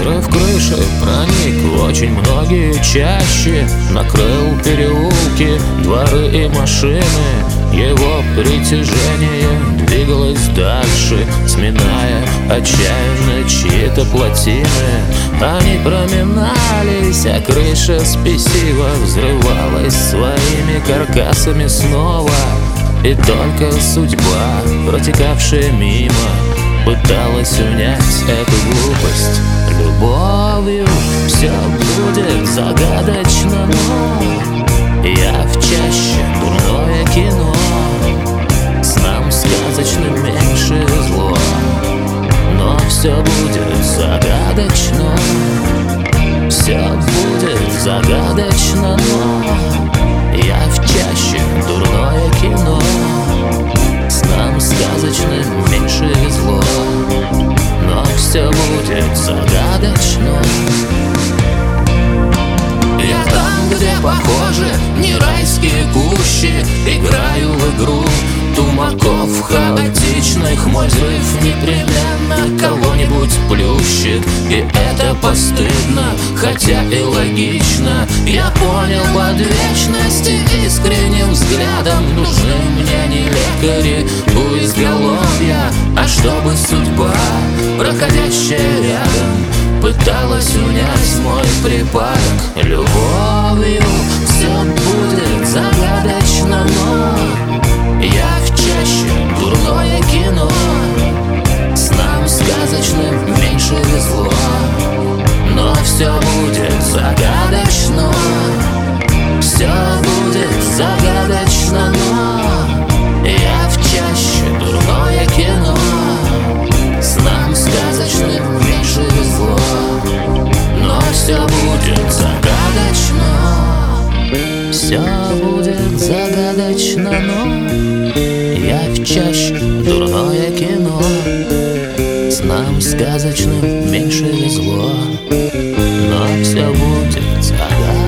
Взрыв крыши проник в очень многие чащи, накрыл переулки, дворы и машины. Его притяжение двигалось дальше, сминая отчаянно чьи-то плотины. Они проминались, а крыша спесиво взрывалась своими каркасами снова. И только судьба, протекавшая мимо, пыталась унять эту глупость. Любовью все будет загадочно, но я в чаще, дурное кино. Снам сказочным меньше зло, но все будет загадочно. Все будет загадочно, но я в чаще, дурное кино. Снам сказочным меньше зло, но все будет загадочно. Я там, где похоже не райские кущи, играю в игру тумаков хаотичных. Мой взрыв непременно кого-нибудь плющит, и это постыдно, хотя и логично. Я понял под вечности искренним взглядом: нужны мне не лекари у изголовья, а чтобы судьба, проходящая рядом, пыталась унять мой припадок. Любовью все будет загадочно, но я в чаще, дурное кино. Снам сказочным меньше везло, но все будет загадочно. Все будет загадочно, но я в чаще, дурное кино. Снам сказочным меньше везло, но все будет загадочно. Все будет загадочно, но я в чаще, дурное кино. Снам сказочным меньше везло, но все будет загадочно.